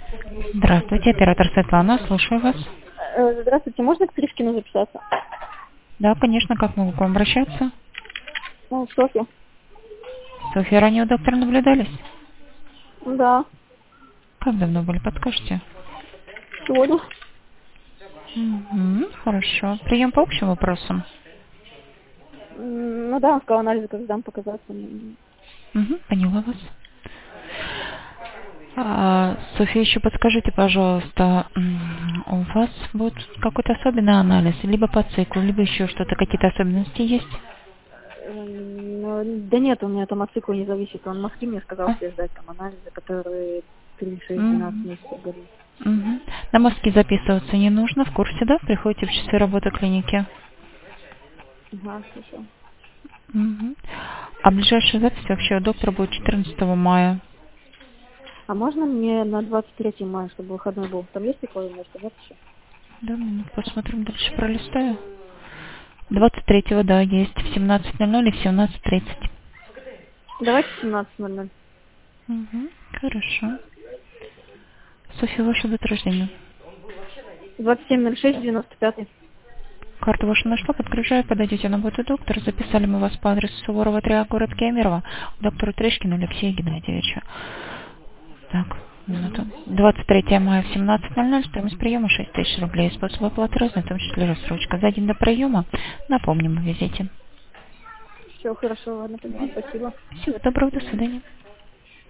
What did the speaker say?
Здравствуйте, оператор Светлана, слушаю вас. Здравствуйте, можно к Тришкину записаться? Да, конечно, как могу к вам обращаться? Ну, Софья. Софья, ранее у доктора наблюдались? Да, Как давно были, подскажете? сегодня. Хорошо. Прием по общим вопросам? Ну да, он сказал анализы, как сдам показаться. Поняла вас. Софья, еще подскажите, пожалуйста, у вас будет какой-то особенный анализ, либо по циклу, либо еще что-то, какие-то особенности есть? Да нет, у меня там от цикла не зависит. Он в Москве мне сказал, А? что сдать там анализы, которые 3, 6, 12 Мгм. месяцев дают. На мазки записываться не нужно, в курсе, да? Приходите в часы работы клиники. Ага, хорошо. Мгм. А ближайшая запись вообще у доктора будет 14 мая. А можно мне на 23 мая, чтобы выходной был? Там есть такое место? Нет еще? Да, минут, посмотрим дальше, пролистаю. 23-го, да, есть в 17:00 и в 17:30. Давайте 17:00. Хорошо. Софья, ваше дата рождения. 27:06, 95. Карту вашу нашла, подгружаю, подойдите на работу доктора. Записали мы вас по адресу Суворова 3А, город Кемерово, к доктору Тришкину Алексею Геннадьевичу. Так, минуту. 23 мая в 17:00, стоимость приема 6000 рублей. Способ оплаты разный, в том числе рассрочка. За день до приема напомним о визите. Все, хорошо, ладно, поняла, спасибо. Всего доброго, до свидания.